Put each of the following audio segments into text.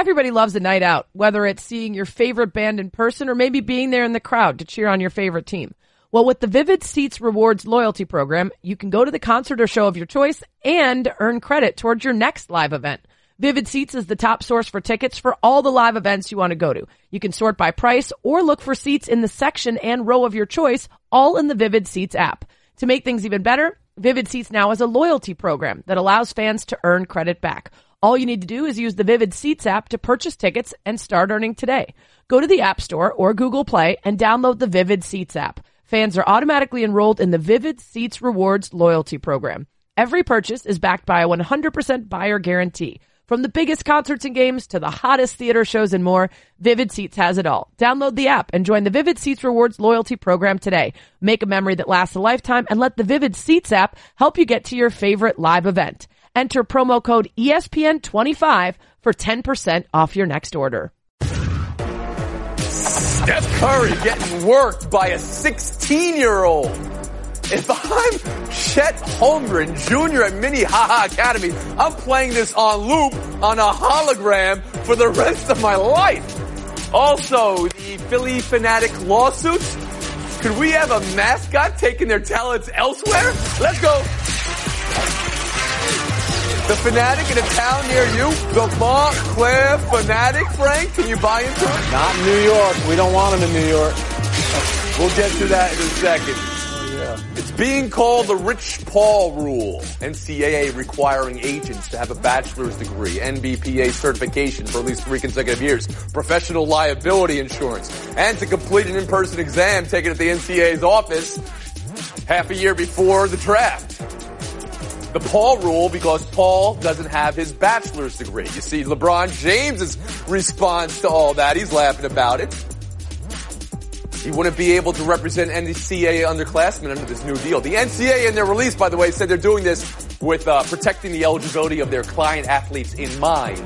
Everybody loves a night out, whether it's seeing your favorite band in person or maybe being there in the crowd to cheer on your favorite team. Well, with the Vivid Seats Rewards loyalty program, you can go to the concert or show of your choice and earn credit towards your next live event. Vivid Seats is the top source for tickets for all the live events you want to go to. You can sort by price or look for seats in the section and row of your choice, all in the Vivid Seats app. To make things even better, Vivid Seats now has a loyalty program that allows fans to earn credit back. All you need to do is use the Vivid Seats app to purchase tickets and start earning today. Go to the App Store or Google Play and download the Vivid Seats app. Fans are automatically enrolled in the Vivid Seats Rewards loyalty program. Every purchase is backed by a 100% buyer guarantee. From the biggest concerts and games to the hottest theater shows and more, Vivid Seats has it all. Download the app and join the Vivid Seats Rewards loyalty program today. Make a memory that lasts a lifetime and let the Vivid Seats app help you get to your favorite live event. Enter promo code ESPN25 for 10% off your next order. Steph Curry getting worked by a 16-year-old. If I'm Chet Holmgren Jr. at Minnehaha Academy, I'm playing this on loop on a hologram for the rest of my life. Also, the Philly Fanatic lawsuits. Could we have a mascot taking their talents elsewhere? Let's go. The Fanatic in a town near you, the Montclair Fanatic, Frank, can you buy into it? Not in New York. We don't want them in New York. We'll get to that in a second. Oh, yeah. It's being called the Rich Paul rule. NCAA requiring agents to have a bachelor's degree, NBPA certification for at least 3 consecutive years, professional liability insurance, and to complete an in-person exam taken at the NCAA's office half a year before the draft. The Paul rule because Paul doesn't have his bachelor's degree. You see LeBron James's response to all that. He's laughing about it. He wouldn't be able to represent NCAA underclassmen under this new deal. The NCAA in their release, by the way, said they're doing this with protecting the eligibility of their client athletes in mind.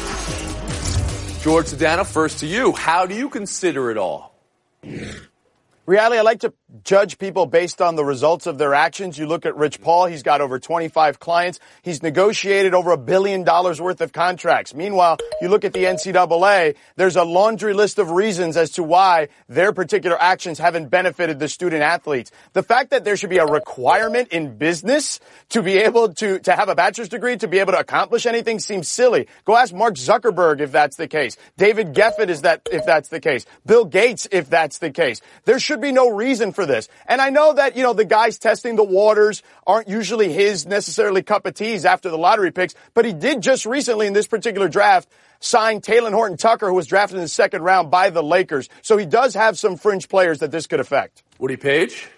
George Sedano, first to you. How do you consider it all? Reality, I like to judge people based on the results of their actions. You look at Rich Paul. He's got over 25 clients. He's negotiated over $1 billion worth of contracts. Meanwhile, you look at the NCAA, there's a laundry list of reasons as to why their particular actions haven't benefited the student athletes. The fact that there should be a requirement in business to be able to have a bachelor's degree, to be able to accomplish anything seems silly. Go ask Mark Zuckerberg if that's the case. David Geffen if that's the case. Bill Gates if that's the case. There should be no reason for this. And I know that, the guys testing the waters aren't usually his necessarily cup of teas after the lottery picks, but he did just recently in this particular draft sign Talen Horton-Tucker, who was drafted in the second round by the Lakers. So he does have some fringe players that this could affect. Woody Page?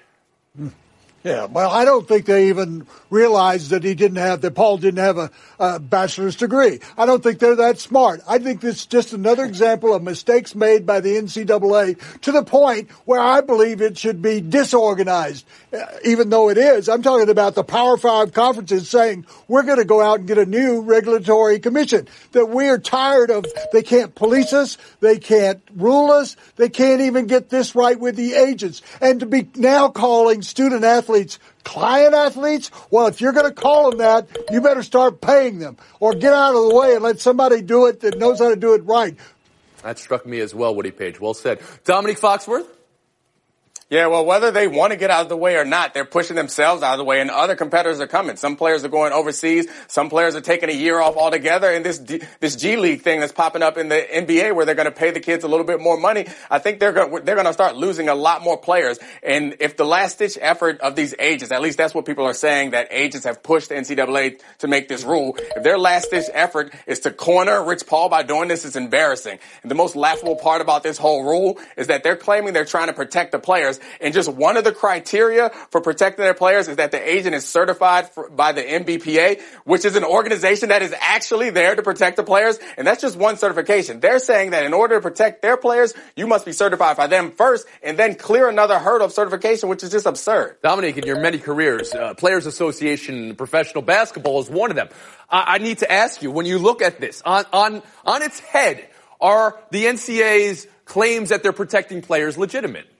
Yeah, well, I don't think they even realized that Paul didn't have a bachelor's degree. I don't think they're that smart. I think this is just another example of mistakes made by the NCAA to the point where I believe it should be disorganized, even though it is. I'm talking about the Power 5 conferences saying we're going to go out and get a new regulatory commission, that we're tired of, they can't police us, they can't rule us, they can't even get this right with the agents. And to be now calling student athletes client athletes, well, if you're going to call them that, you better start paying them or get out of the way and let somebody do it that knows how to do it right. That struck me as well, Woody Page. Well said. Dominique Foxworth? Yeah, well, whether they want to get out of the way or not, they're pushing themselves out of the way, and other competitors are coming. Some players are going overseas. Some players are taking a year off altogether. And this G League thing that's popping up in the NBA, where they're going to pay the kids a little bit more money, I think they're going to start losing a lot more players. And if the last-ditch effort of these agents, at least that's what people are saying, that agents have pushed the NCAA to make this rule. If their last-ditch effort is to corner Rich Paul by doing this, it's embarrassing. And the most laughable part about this whole rule is that they're claiming they're trying to protect the players. And just one of the criteria for protecting their players is that the agent is certified by the NBPA, which is an organization that is actually there to protect the players. And that's just one certification. They're saying that in order to protect their players, you must be certified by them first and then clear another hurdle of certification, which is just absurd. Dominique, in your many careers, Players Association professional basketball is one of them. I need to ask you, when you look at this on its head, are the NCAA's claims that they're protecting players legitimate?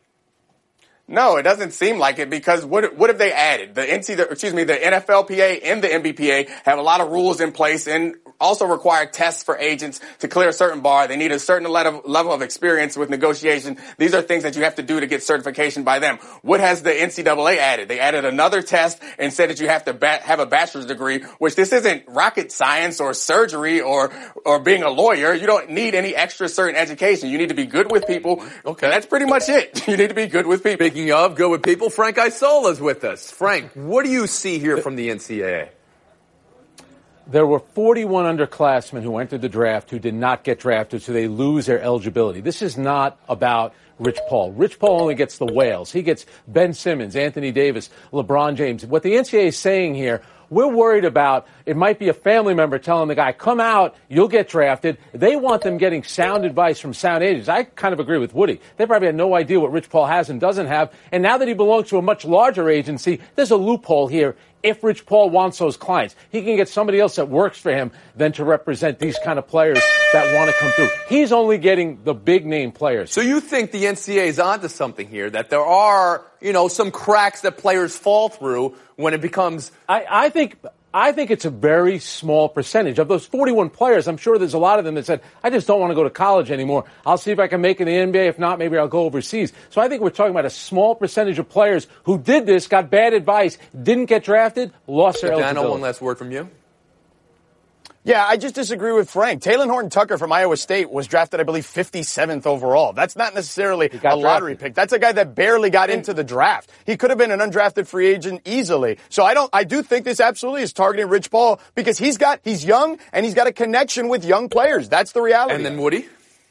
No, it doesn't seem like it, because what have they added? The NFLPA and the NBPA have a lot of rules in place in also require tests for agents to clear a certain bar. They need a certain level of experience with negotiation. These are things that you have to do to get certification by them. What has the NCAA added? They added another test and said that you have to have a bachelor's degree, which this isn't rocket science or surgery or being a lawyer. You don't need any extra certain education. You need to be good with people. Okay. That's pretty much it. You need to be good with people. Speaking of good with people, Frank Isola's with us. Frank, what do you see here from the NCAA? There were 41 underclassmen who entered the draft who did not get drafted, so they lose their eligibility. This is not about Rich Paul. Rich Paul only gets the whales. He gets Ben Simmons, Anthony Davis, LeBron James. What the NCAA is saying here, we're worried about, it might be a family member telling the guy, come out, you'll get drafted. They want them getting sound advice from sound agents. I kind of agree with Woody. They probably had no idea what Rich Paul has and doesn't have. And now that he belongs to a much larger agency, there's a loophole here. If Rich Paul wants those clients, he can get somebody else that works for him than to represent these kind of players that want to come through. He's only getting the big name players. So you think the NCAA is onto something here, that there are, some cracks that players fall through when it becomes... I think it's a very small percentage. Of those 41 players, I'm sure there's a lot of them that said, I just don't want to go to college anymore. I'll see if I can make it in the NBA. If not, maybe I'll go overseas. So I think we're talking about a small percentage of players who did this, got bad advice, didn't get drafted, lost their eligibility. Daniel, one last word from you. Yeah, I just disagree with Frank. Taylor Horton-Tucker from Iowa State was drafted, I believe, 57th overall. That's not necessarily a lottery pick. That's a guy that barely got into the draft. He could have been an undrafted free agent easily. So I do think this absolutely is targeting Rich Paul because he's young and he's got a connection with young players. That's the reality. And then Woody?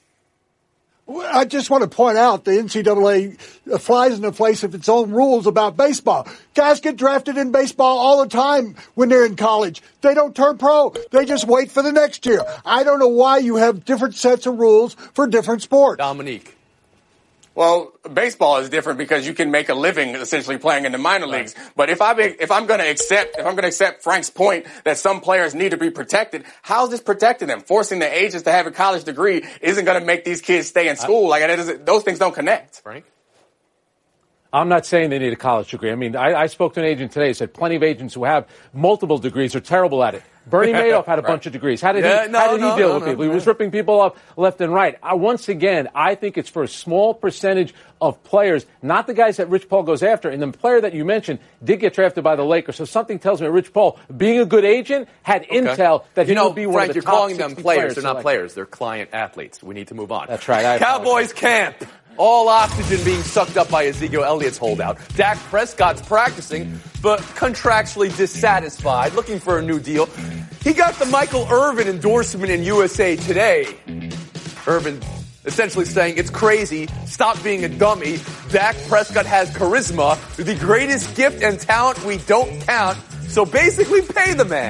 I just want to point out the NCAA flies in the face of its own rules about baseball. Guys get drafted in baseball all the time when they're in college. They don't turn pro. They just wait for the next year. I don't know why you have different sets of rules for different sports. Dominique. Well, baseball is different because you can make a living essentially playing in the minor leagues. But if I'm going to accept Frank's point that some players need to be protected, how is this protecting them? Forcing the agents to have a college degree isn't going to make these kids stay in school. Those things don't connect. Frank? I'm not saying they need a college degree. I mean, I spoke to an agent today who said plenty of agents who have multiple degrees are terrible at it. Bernie Madoff had a bunch of degrees. How did he deal with people? He was ripping people up left and right. Once again, I think it's for a small percentage of players, not the guys that Rich Paul goes after. And the player that you mentioned did get drafted by the Lakers. So something tells me Rich Paul, being a good agent, had intel that he would be one of the top 60 players. You're calling them players. They're not players. They're client athletes. We need to move on. That's right. Cowboys camp. All oxygen being sucked up by Ezekiel Elliott's holdout. Dak Prescott's practicing, but contractually dissatisfied, looking for a new deal. He got the Michael Irvin endorsement in USA Today. Irvin essentially saying, it's crazy, stop being a dummy. Dak Prescott has charisma, the greatest gift and talent we don't count, so basically pay the man.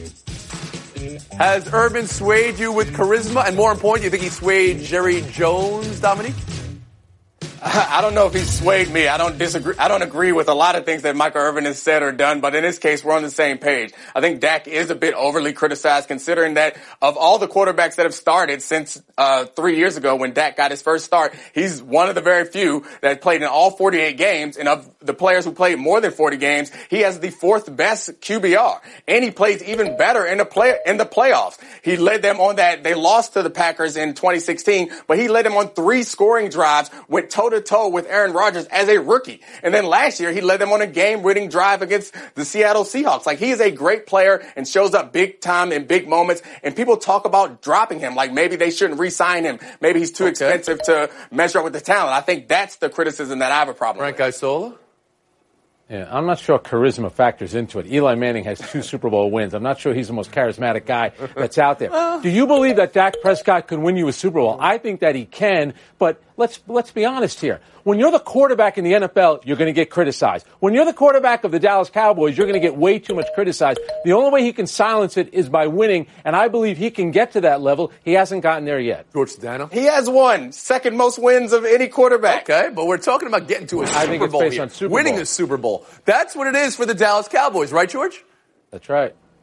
Has Irvin swayed you with charisma? And more important, do you think he swayed Jerry Jones, Dominique? I don't know if he's swayed me. I don't agree with a lot of things that Michael Irvin has said or done, but in this case, we're on the same page. I think Dak is a bit overly criticized considering that of all the quarterbacks that have started since 3 years ago when Dak got his first start, he's one of the very few that played in all 48 games, and of the players who played more than 40 games, he has the fourth best QBR, and he plays even better in the playoffs. He led them on that. They lost to the Packers in 2016, but he led them on 3 scoring drives, went toe-to-toe with Aaron Rodgers as a rookie. And then last year, he led them on a game-winning drive against the Seattle Seahawks. He is a great player and shows up big time in big moments. And people talk about dropping him. Maybe they shouldn't re-sign him. Maybe he's too expensive to measure up with the talent. I think that's the criticism that I have a problem with. Frank Isola? Yeah, I'm not sure charisma factors into it. Eli Manning has 2 Super Bowl wins. I'm not sure he's the most charismatic guy that's out there. Do you believe that Dak Prescott could win you a Super Bowl? I think that he can, but let's be honest here. When you're the quarterback in the NFL, you're going to get criticized. When you're the quarterback of the Dallas Cowboys, you're going to get way too much criticized. The only way he can silence it is by winning, and I believe he can get to that level. He hasn't gotten there yet. George Sedano? He has won. Second most wins of any quarterback. Okay, but we're talking about getting to a Super Bowl here. On Super Winning Bowl. a Super Bowl. That's what it is for the Dallas Cowboys, right, George? That's right.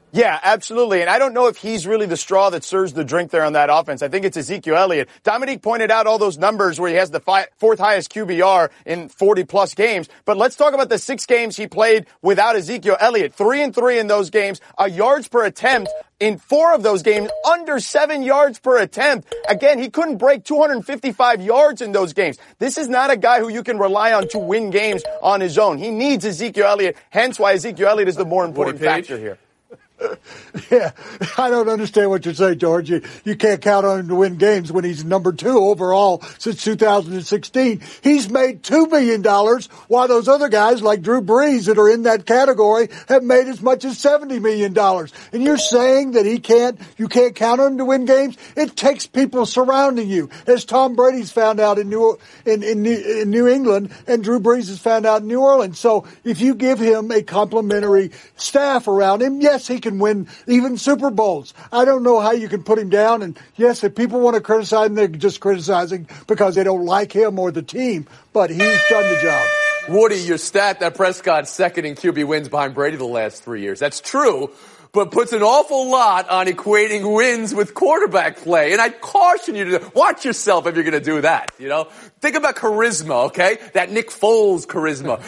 Yeah, absolutely. And I don't know if he's really the straw that stirs the drink there on that offense. I think it's Ezekiel Elliott. Dominique pointed out all those numbers where he has the fourth highest QBR in 40-plus games. But let's talk about the 6 games he played without Ezekiel Elliott. 3-3 in those games, yards per attempt. In 4 of those games, under 7 yards per attempt. Again, he couldn't break 255 yards in those games. This is not a guy who you can rely on to win games on his own. He needs Ezekiel Elliott, hence why Ezekiel Elliott is the more important factor here. Yeah, I don't understand what you're saying, George. You can't count on him to win games when he's number 2 overall since 2016. He's made $2 million, while those other guys like Drew Brees that are in that category have made as much as $70 million. And you're saying that you can't count on him to win games? It takes people surrounding you, as Tom Brady's found out in New England and Drew Brees has found out in New Orleans. So if you give him a complimentary staff around him, yes, he can win even Super Bowls. I don't know how you can put him down. And yes, if people want to criticize him, they're just criticizing because they don't like him or the team. But he's done the job. Woody, your stat that Prescott's second in QB wins behind Brady the last 3 years. That's true, but puts an awful lot on equating wins with quarterback play. And I caution you to watch yourself if you're going to do that, you know? Think about charisma, okay? That Nick Foles charisma.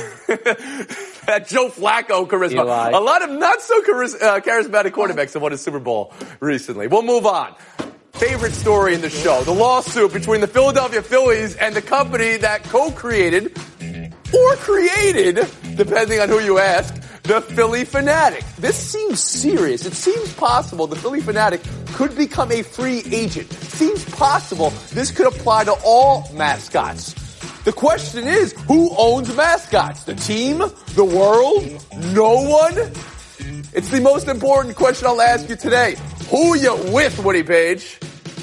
That Joe Flacco charisma. Eli. A lot of not so charismatic quarterbacks have won a Super Bowl recently. We'll move on. Favorite story in the show, the lawsuit between the Philadelphia Phillies and the company that co-created or created, depending on who you ask, the Phillie Phanatic. This seems serious. It seems possible the Phillie Phanatic could become a free agent. It seems possible this could apply to all mascots. The question is, who owns mascots? The team? The world? No one? It's the most important question I'll ask you today. Who you with, Woody Page?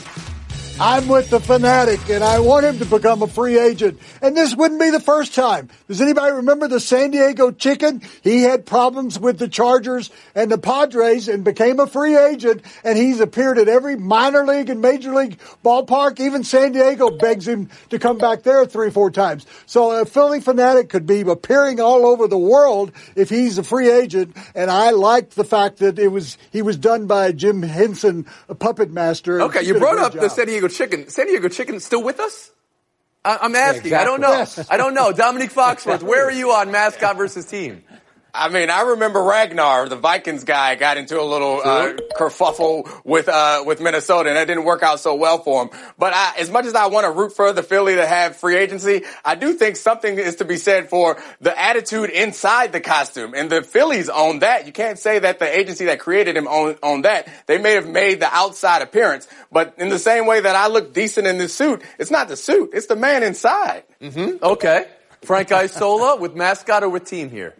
I'm with the Phanatic, and I want him to become a free agent. And this wouldn't be the first time. Does anybody remember the San Diego Chicken? He had problems with the Chargers and the Padres and became a free agent, and he's appeared at every minor league and major league ballpark. Even San Diego begs him to come back there 3 or 4 times. So a Phillie Phanatic could be appearing all over the world if he's a free agent, and I liked the fact that he was done by Jim Henson, a puppet master. Okay, you brought up the San Diego Chicken. San Diego Chicken still with us? I'm asking. Yeah, exactly. I don't know. Yes. I don't know. Dominique Foxworth, where are you on mascot versus team? I mean, I remember Ragnar, the Vikings guy, got into a little kerfuffle with Minnesota, and that didn't work out so well for him. But as much as I want to root for the Philly to have free agency, I do think something is to be said for the attitude inside the costume. And the Phillies own that. You can't say that the agency that created him owned that. They may have made the outside appearance, but in the same way that I look decent in this suit, it's not the suit, it's the man inside. Mm-hmm. Okay. Frank Isola, with mascot or with team here?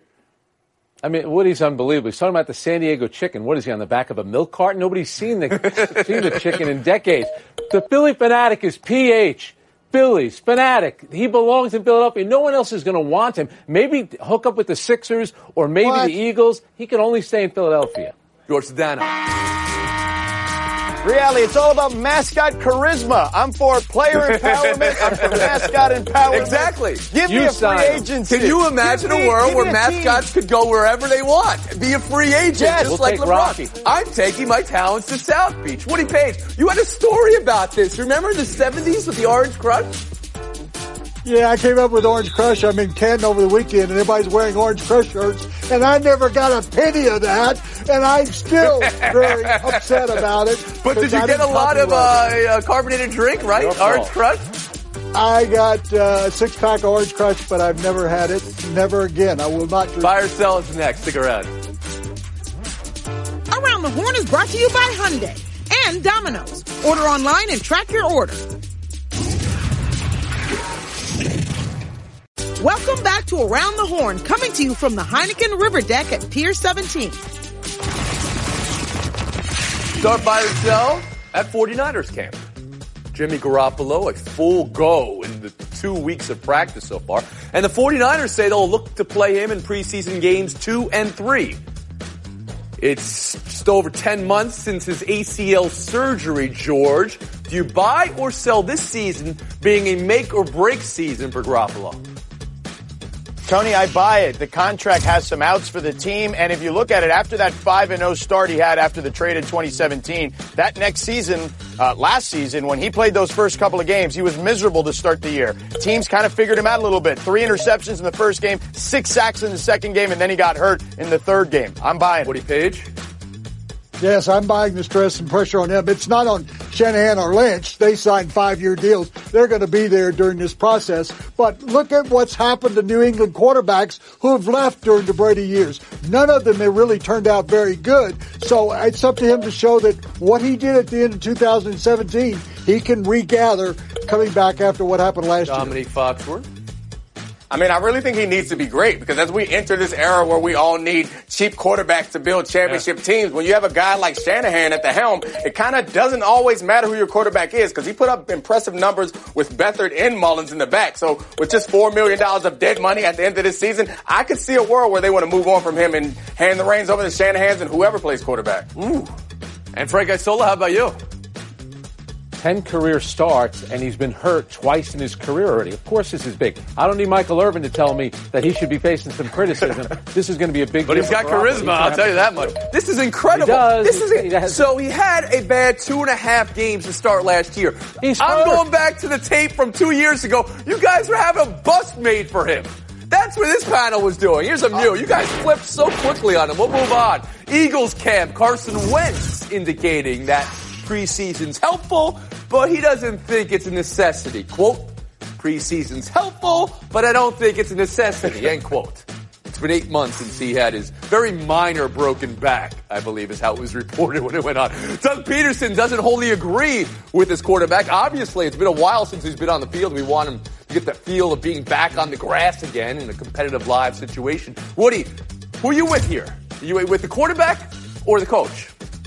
I mean, Woody's unbelievable. He's talking about the San Diego Chicken. What is he, on the back of a milk carton? Nobody's seen the chicken in decades. The Phillie Phanatic is PH. Phillies, Phanatic. He belongs in Philadelphia. No one else is going to want him. Maybe hook up with the Sixers or maybe the Eagles. He can only stay in Philadelphia. George Sedano. Reality, it's all about mascot charisma. I'm for player empowerment. I'm for mascot empowerment. Exactly. Give me a free agency. Can you imagine a world where mascots could go wherever they want? Be a free agent, just like LeBron. Rocky. I'm taking my talents to South Beach. Woody Page, you had a story about this. Remember the 70s with the Orange Crush? Yeah, I came up with Orange Crush. I'm in Canton over the weekend, and everybody's wearing Orange Crush shirts, and I never got a penny of that, and I'm still very upset about it. But did you get a lot of carbonated drink, right? Orange Crush? I got a 6-pack of Orange Crush, but I've never had it. Never again. I will not drink. Buy or sell is next. Stick around. Around the Horn is brought to you by Hyundai and Domino's. Order online and track your order. Welcome back to Around the Horn, coming to you from the Heineken River Deck at Pier 17. Start buy or sell at 49ers camp. Jimmy Garoppolo, a full go in the 2 weeks of practice so far. And the 49ers say they'll look to play him in preseason games 2 and 3. It's just over 10 months since his ACL surgery, George. Do you buy or sell this season being a make or break season for Garoppolo? Tony, I buy it. The contract has some outs for the team, and if you look at it, after that 5-0 start he had after the trade in 2017, that next season, last season, when he played those first couple of games, he was miserable to start the year. Teams kind of figured him out a little bit. 3 interceptions in the first game, 6 sacks in the second game, and then he got hurt in the third game. I'm buying it. Woody Page? Yes, I'm buying the stress and pressure on him. It's not on Shanahan or Lynch. They signed 5-year deals. They're going to be there during this process. But look at what's happened to New England quarterbacks who have left during the Brady years. None of them have really turned out very good. So it's up to him to show that what he did at the end of 2017, he can regather coming back after what happened last year. Dominique Foxworth? I mean, I really think he needs to be great because as we enter this era where we all need cheap quarterbacks to build championship teams, when you have a guy like Shanahan at the helm, it kind of doesn't always matter who your quarterback is because he put up impressive numbers with Beathard and Mullins in the back. So with just $4 million of dead money at the end of this season, I could see a world where they want to move on from him and hand the reins over to Shanahan and whoever plays quarterback. Ooh. And Frank Isola, how about you? 10 career starts, and he's been hurt twice in his career already. Of course this is big. I don't need Michael Irvin to tell me that he should be facing some criticism. This is going to be a big But he's got charisma, I'll tell you that much. This is incredible. He does. So he had a bad 2.5 games to start last year. I'm going back to the tape from 2 years ago. You guys were having a bust made for him. That's what this panel was doing. Here's a new. You guys flipped so quickly on him. We'll move on. Eagles camp, Carson Wentz indicating that preseason's helpful, but he doesn't think it's a necessity. Quote, preseason's helpful, but I don't think it's a necessity, end quote. It's been 8 months since he had his very minor broken back, I believe is how it was reported when it went on. Doug Peterson doesn't wholly agree with his quarterback. Obviously, it's been a while since he's been on the field. We want him to get the feel of being back on the grass again in a competitive live situation. Woody, who are you with here? Are you with the quarterback or the coach?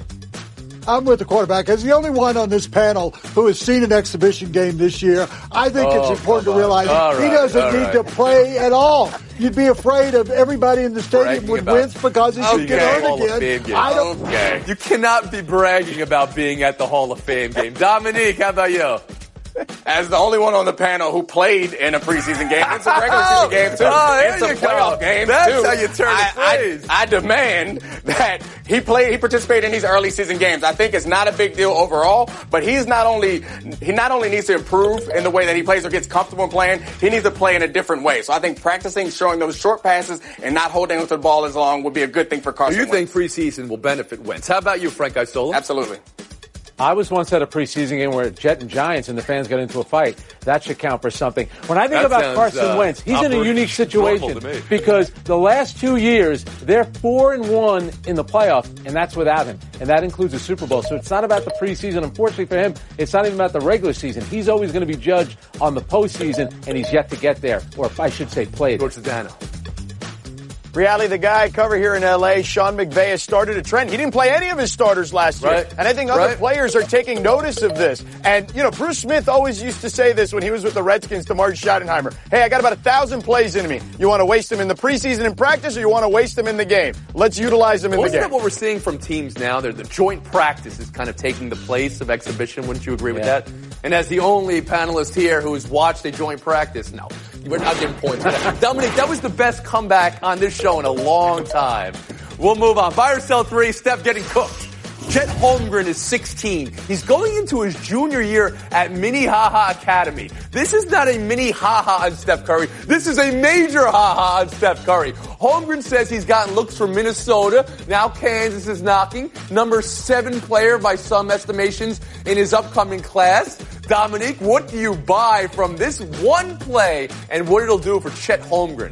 I'm with the quarterback. As the only one on this panel who has seen an exhibition game this year, I think it's important to realize he doesn't need to play at all. You'd be afraid of everybody in the stadium would Wentz because he could get hurt again. You cannot be bragging about being at the Hall of Fame game. Dominique, how about you? As the only one on the panel who played in a preseason game, it's a regular season game too. It's a playoff game That's too. how you turn the phrase. I demand that he participated in these early season games. I think it's not a big deal overall, but he not only needs to improve in the way that he plays or gets comfortable playing, he needs to play in a different way. So I think practicing, showing those short passes and not holding onto the ball as long would be a good thing for Carson Wentz. You think preseason will benefit Wentz? How about you, Frank Isola? Absolutely. I was once at a preseason game where Jet and Giants and the fans got into a fight. That should count for something. When I think about Carson Wentz, he's in a unique situation because the last 2 years, they're 4-1 in the playoffs, and that's without him. And that includes the Super Bowl. So it's not about the preseason. Unfortunately for him, it's not even about the regular season. He's always going to be judged on the postseason, and he's yet to get there. Or I should say played. George Sedano. Reality, the guy I cover here in L.A., Sean McVay, has started a trend. He didn't play any of his starters last year. And I think other players are taking notice of this. And, Bruce Smith always used to say this when he was with the Redskins to Marty Schottenheimer. Hey, I got about 1,000 plays in me. You want to waste them in the preseason in practice or you want to waste them in the game? Let's utilize them in the game. Isn't that what we're seeing from teams now? The joint practice is kind of taking the place of exhibition. Wouldn't you agree with that? And as the only panelist here who has watched a joint practice, no. We're not getting points for that. Dominic, that was the best comeback on this show in a long time. We'll move on. Buy or sell 3, Steph getting cooked. Chet Holmgren is 16. He's going into his junior year at Minnehaha Academy. This is not a mini ha-ha on Steph Curry. This is a major ha-ha on Steph Curry. Holmgren says he's gotten looks from Minnesota. Now Kansas is knocking. Number 7 player by some estimations in his upcoming class. Dominique, what do you buy from this one play and what it'll do for Chet Holmgren?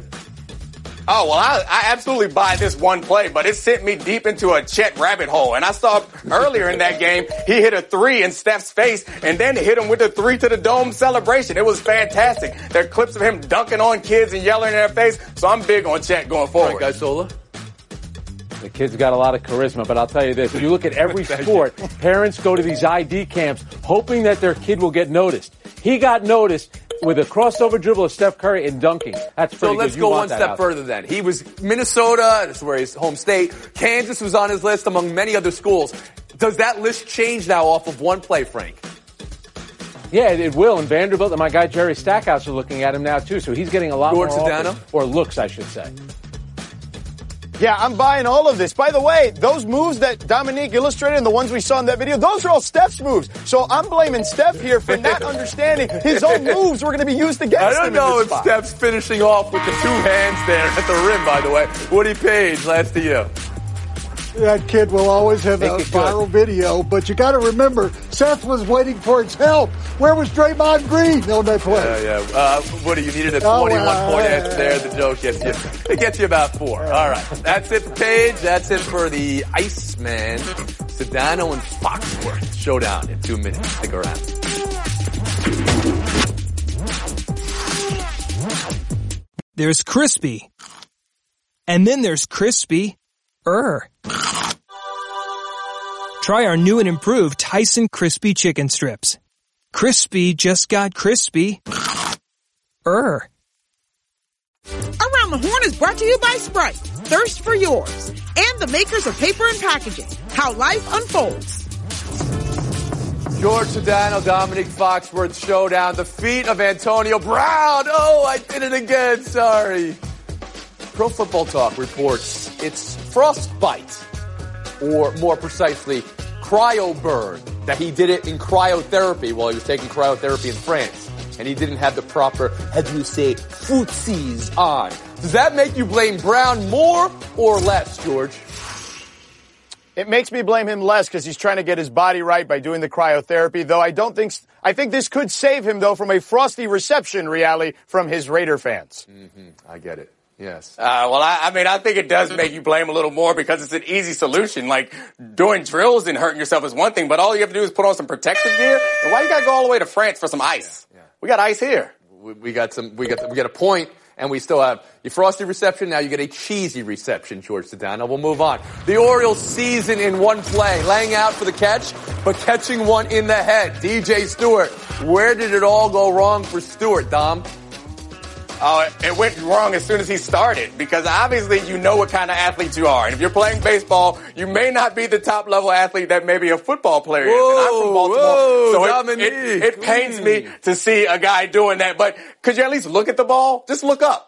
Oh, well, I absolutely buy this one play, but it sent me deep into a Chet rabbit hole. And I saw earlier in that game, he hit a 3 in Steph's face and then hit him with a 3 to the dome celebration. It was fantastic. There are clips of him dunking on kids and yelling in their face. So I'm big on Chet going forward. Frank Isola? The kid's got a lot of charisma, but I'll tell you this. You look at every sport, parents go to these ID camps hoping that their kid will get noticed. He got noticed with a crossover dribble of Steph Curry and dunking. That's pretty good. So let's go one step further then. He was Minnesota, that's where his home state. Kansas was on his list among many other schools. Does that list change now off of one play, Frank? Yeah, it will. And Vanderbilt and my guy Jerry Stackhouse are looking at him now, too. So he's getting a lot more offers, or looks, I should say. Yeah, I'm buying all of this. By the way, those moves that Dominique illustrated and the ones we saw in that video, those are all Steph's moves. So I'm blaming Steph here for not understanding his own moves were going to be used against him. I don't know if Steph's finishing off with the two hands there at the rim, by the way. Woody Page, last to you. That kid will always have a viral video, but you got to remember, Seth was waiting for his help. Where was Draymond Green on that play? Yeah. Woody, you needed a 21-point answer there. The joke gets you about 4. All right. That's it for Page. That's it for the Iceman, Sedano, and Foxworth showdown in 2 minutes. Stick around. There's crispy. And then there's crispy. Try our new and improved Tyson Crispy Chicken Strips. Crispy just got crispy. Around the Horn is brought to you by Sprite. Thirst for yours. And the makers of Paper and Packaging. How life unfolds. George Sedano, Dominique Foxworth showdown. The feet of Antonio Brown. Oh, I did it again. Sorry. Pro Football Talk reports it's frostbite, or more precisely, cryoburn, that he did it in cryotherapy while he was taking cryotherapy in France, and he didn't have the proper, how do you say, footsies on. Does that make you blame Brown more or less, George? It makes me blame him less because he's trying to get his body right by doing the cryotherapy, though I think this could save him, though, from a frosty reception, reality, from his Raider fans. Mm-hmm. I get it. Yes. I think it does make you blame a little more because it's an easy solution. Like, doing drills and hurting yourself is one thing, but all you have to do is put on some protective gear. And why you gotta go all the way to France for some ice? Yeah. We got ice here. We got a point, and we still have your frosty reception. Now you get a cheesy reception, George Sedano. We'll move on. The Orioles season in one play, laying out for the catch, but catching one in the head. DJ Stewart. Where did it all go wrong for Stewart, Dom? Oh, it went wrong as soon as he started, because obviously you know what kind of athlete you are. And if you're playing baseball, you may not be the top level athlete that maybe a football player is. And I'm from Baltimore, so it pains me to see a guy doing that. But could you at least look at the ball? Just look up.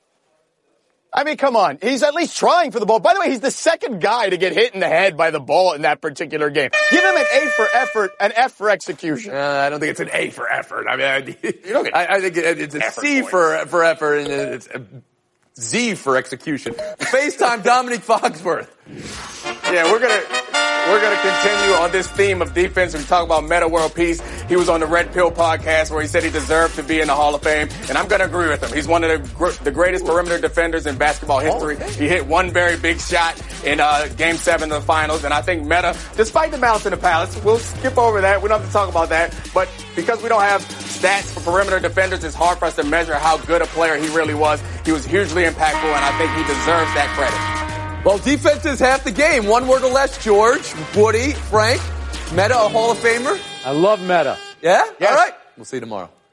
I mean, come on. He's at least trying for the ball. By the way, he's the second guy to get hit in the head by the ball in that particular game. Give him an A for effort, an F for execution. I don't think it's an A for effort. I mean, I think it's a C for effort, and it's a Z for execution. FaceTime Dominique Foxworth. Yeah, we're gonna continue on this theme of defense. We talk about Metta World Peace. He was on the Red Pill podcast where he said he deserved to be in the Hall of Fame, and I'm gonna agree with him. He's one of the greatest perimeter defenders in basketball history. He hit one very big shot in Game 7 of the finals, and I think Metta, despite the malice in the palace, we'll skip over that. We don't have to talk about that, but because we don't have stats for perimeter defenders, it's hard for us to measure how good a player he really was. He was hugely impactful, and I think he deserves that credit. Well, defense is half the game. One word or less, George, Woody, Frank. Metta, a Hall of Famer? I love Metta. Yeah? Yes. All right. We'll see you tomorrow.